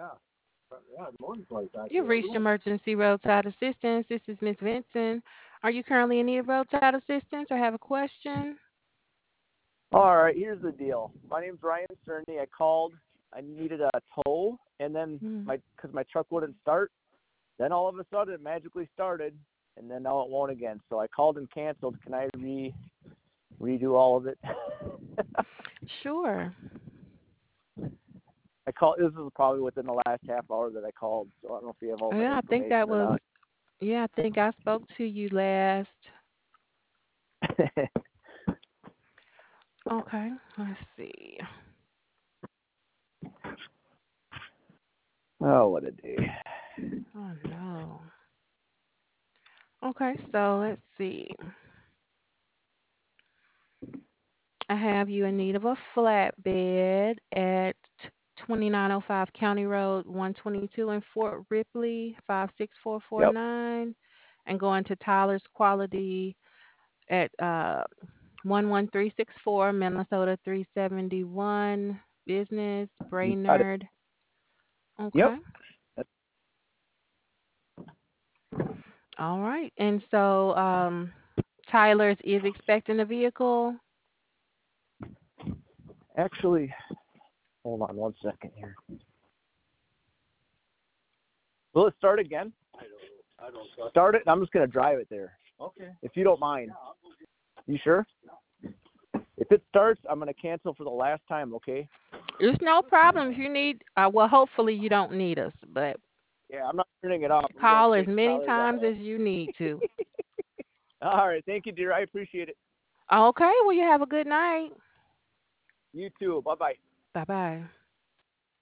Yeah, morning flight You've actually. reached emergency roadside assistance. This is Miss Vincent. Are you currently in need of roadside assistance or have a question? All right, here's the deal. My name's Ryan Cerny. I called. I needed a tow, and then Mm. because my truck wouldn't start, then all of a sudden it magically started, and then now it won't again. So I called and canceled. Can I redo all of it? Sure. I called. This is probably within the last half hour that I called, so I don't know if you have all my Yeah, I think that information or was, not. yeah, I think I spoke to you last. Okay, let's see. Oh, what a day! Oh, no. Okay, so let's see. I have you in need of a flatbed at 2905 County Road 122 in Fort Ripley Yep. 56449 and going to Tyler's Quality at 11364 Minnesota 371 Business You got it. Brainerd. Yep. Okay. All right. And so Tyler's is expecting a vehicle. Actually, hold on 1 second here. Will it start again? I don't trust. Start it. And I'm just gonna drive it there, Okay. if you don't mind. You sure? If it starts, I'm gonna cancel for the last time. Okay? It's no problem if you need. Well, hopefully you don't need us, but Yeah, I'm not turning it off. I'm going call as straight to many Tyler's times Auto. as you need to. All right. Thank you, dear. I appreciate it. Okay. Well, you have a good night. You too. Bye bye. Bye bye.